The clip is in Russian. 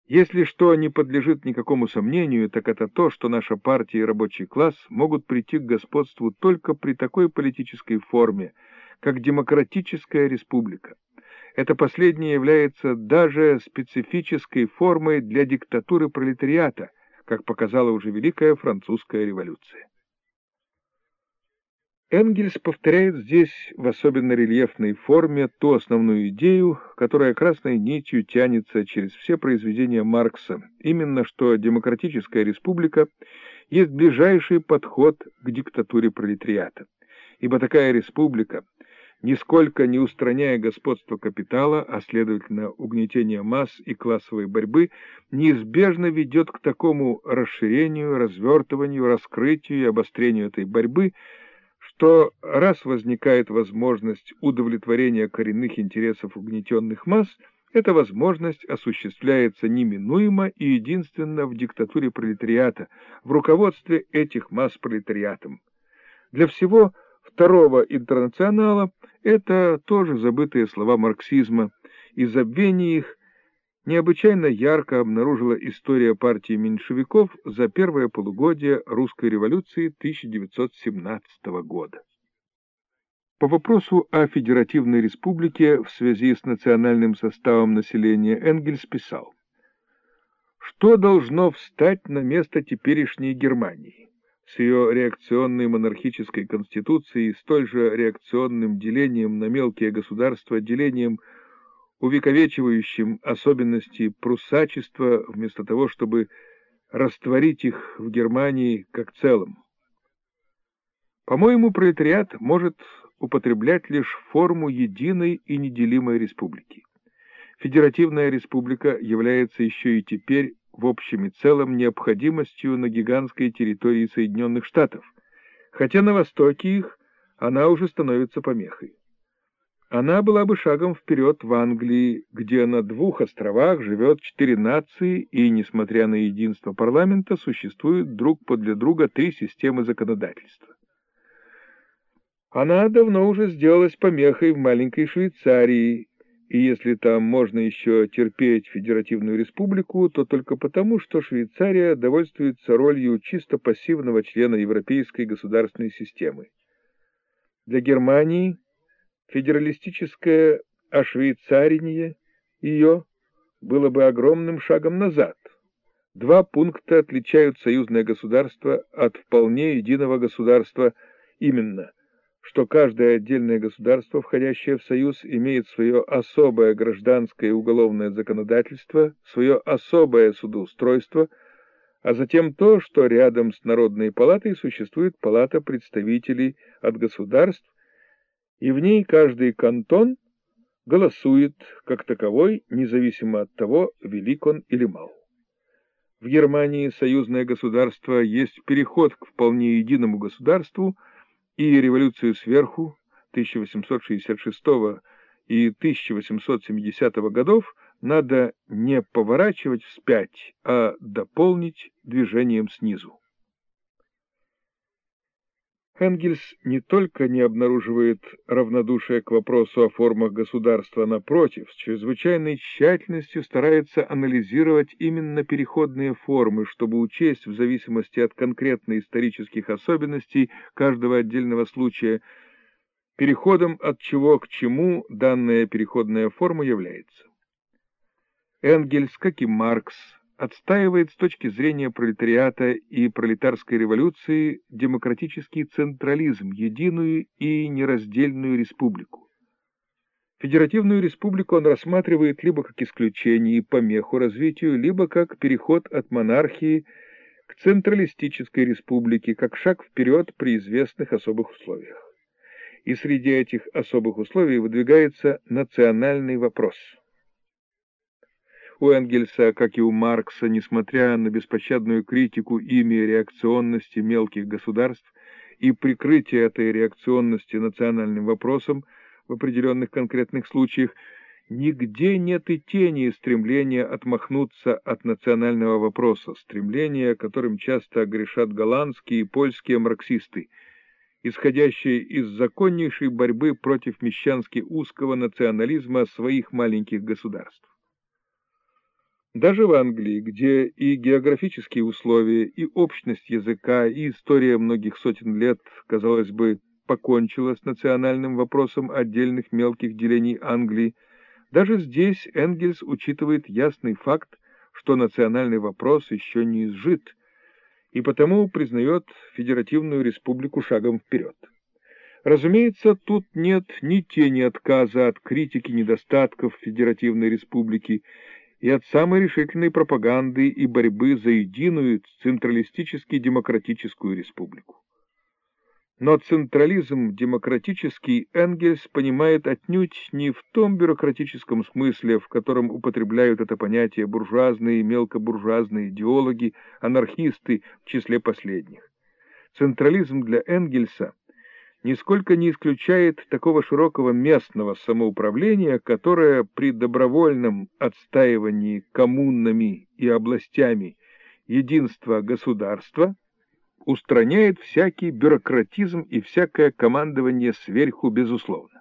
Если что не подлежит никакому сомнению, так это то, что наша партия и рабочий класс могут прийти к господству только при такой политической форме, как демократическая республика. Это последнее является даже специфической формой для диктатуры пролетариата, как показала уже Великая Французская революция. Энгельс повторяет здесь в особенно рельефной форме ту основную идею, которая красной нитью тянется через все произведения Маркса, именно что демократическая республика есть ближайший подход к диктатуре пролетариата, ибо такая республика, нисколько не устраняя господство капитала, а следовательно угнетение масс и классовой борьбы, неизбежно ведет к такому расширению, развертыванию, раскрытию и обострению этой борьбы, что раз возникает возможность удовлетворения коренных интересов угнетенных масс, эта возможность осуществляется неминуемо и единственно в диктатуре пролетариата, в руководстве этих масс пролетариатом. Для всего второго интернационала это тоже забытые слова марксизма, и забвение их необычайно ярко обнаружила история партии меньшевиков за первое полугодие русской революции 1917 года. По вопросу о федеративной республике в связи с национальным составом населения Энгельс писал: «Что должно встать на место теперешней Германии с ее реакционной монархической конституцией, столь же реакционным делением на мелкие государства, делением, увековечивающим особенности пруссачества, вместо того, чтобы растворить их в Германии как целом? По-моему, пролетариат может употреблять лишь форму единой и неделимой республики. Федеративная республика является еще и теперь в общем и целом необходимостью на гигантской территории Соединенных Штатов, хотя на востоке их она уже становится помехой. Она была бы шагом вперед в Англии, где на 2 островах живет 4 нации, и, несмотря на единство парламента, существуют друг подле друга 3 системы законодательства. Она давно уже сделалась помехой в маленькой Швейцарии, и если там можно еще терпеть федеративную республику, то только потому, что Швейцария довольствуется ролью чисто пассивного члена европейской государственной системы. Для Германии федералистическое ошвейцарение ее было бы огромным шагом назад. 2 пункта отличают союзное государство от вполне единого государства, именно, что каждое отдельное государство, входящее в союз, имеет свое особое гражданское и уголовное законодательство, свое особое судоустройство, а затем то, что рядом с Народной палатой существует палата представителей от государств, и в ней каждый кантон голосует как таковой, независимо от того, велик он или мал. В Германии союзное государство есть переход к вполне единому государству, и революцию сверху 1866 и 1870 годов надо не поворачивать вспять, а дополнить движением снизу. Энгельс не только не обнаруживает равнодушия к вопросу о формах государства, напротив, с чрезвычайной тщательностью старается анализировать именно переходные формы, чтобы учесть в зависимости от конкретных исторических особенностей каждого отдельного случая, переходом от чего к чему данная переходная форма является. Энгельс, как и Маркс, отстаивает с точки зрения пролетариата и пролетарской революции демократический централизм, единую и нераздельную республику. Федеративную республику он рассматривает либо как исключение и помеху развитию, либо как переход от монархии к централистической республике, как шаг вперед при известных особых условиях. И среди этих особых условий выдвигается национальный вопрос. У Энгельса, как и у Маркса, несмотря на беспощадную критику ими реакционности мелких государств и прикрытие этой реакционности национальным вопросом в определенных конкретных случаях, нигде нет и тени стремления отмахнуться от национального вопроса, стремления, которым часто грешат голландские и польские марксисты, исходящие из законнейшей борьбы против мещански узкого национализма своих маленьких государств. Даже в Англии, где и географические условия, и общность языка, и история многих сотен лет, казалось бы, покончила с национальным вопросом отдельных мелких делений Англии, даже здесь Энгельс учитывает ясный факт, что национальный вопрос еще не изжит, и потому признает Федеративную Республику шагом вперед. Разумеется, тут нет ни тени отказа от критики недостатков Федеративной Республики и от самой решительной пропаганды и борьбы за единую централистически-демократическую республику. Но централизм демократический Энгельс понимает отнюдь не в том бюрократическом смысле, в котором употребляют это понятие буржуазные и мелкобуржуазные идеологи, анархисты в числе последних. Централизм для Энгельса нисколько не исключает такого широкого местного самоуправления, которое при добровольном отстаивании коммунами и областями единства государства устраняет всякий бюрократизм и всякое командование сверху безусловно.